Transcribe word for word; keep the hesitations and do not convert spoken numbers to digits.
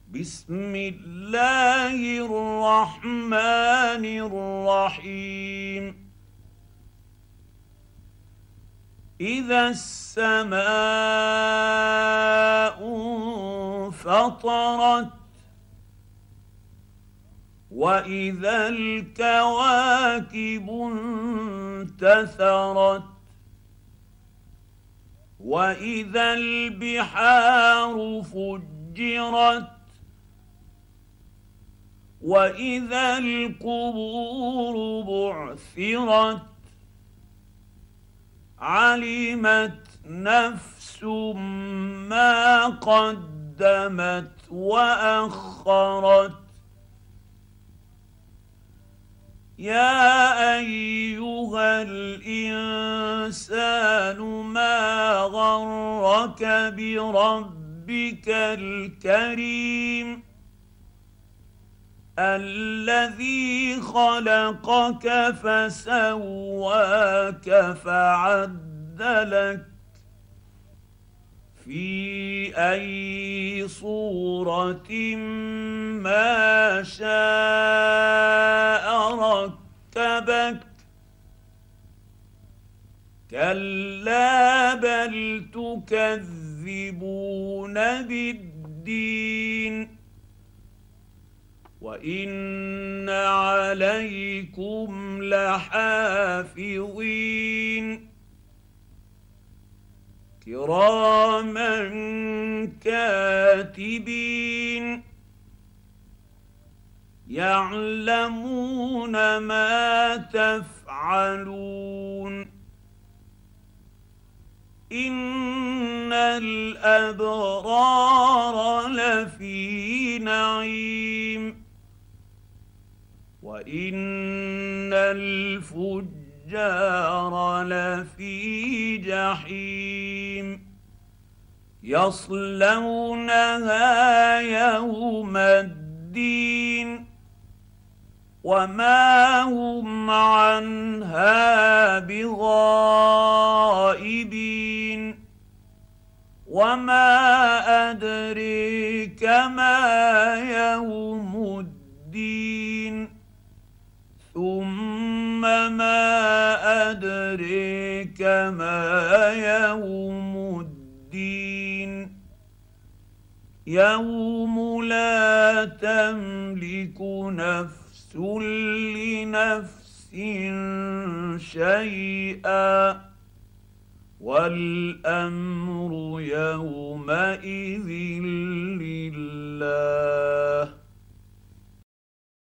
بسم الله الرحمن الرحيم إذا السماء انفطرت وإذا الكواكب انتثرت وإذا البحار فجرت وإذا القبور بعثرت علمت نفس ما قدمت وأخرت يا أيها الإنسان ما غرك بربك الكريم الذي خلقك فسواك فعدلك في أي صورة ما شاء ركبك كلا بل تكذبون بالدين وإن عليكم لحافظين كراما كاتبين يعلمون ما تفعلون إن الأبرار لفي نعيم وإن الفجار لفي جحيم يصلونها يوم الدين وما هم عنها بغائبين وما أدريك ما يوم الدين ثم ما أدريك ما يوم الدين يوم لا تملك نفس لنفس شيئا والأمر يومئذ لله.